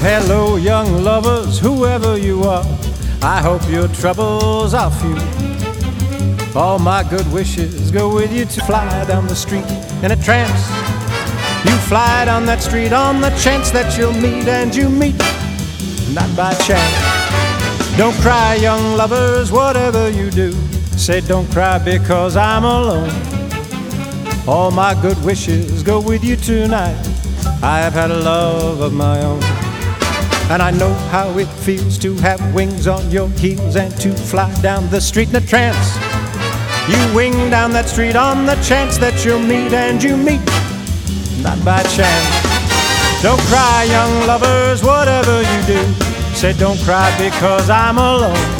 Hello, young lovers, whoever you are, I hope your troubles are few. All my good wishes go with you to fly down the street in a trance. You fly down that street on the chance that you'll meet, and you meet, not by chance. Don't cry, young lovers, whatever you do. Say don't cry because I'm alone. All my good wishes go with you tonight. I have had a love of my own. And I know how it feels to have wings on your heels and to fly down the street in a trance. You wing down that street on the chance that you'll meet, and you meet, not by chance. Don't cry, young lovers, whatever you do. Say don't cry because I'm alone.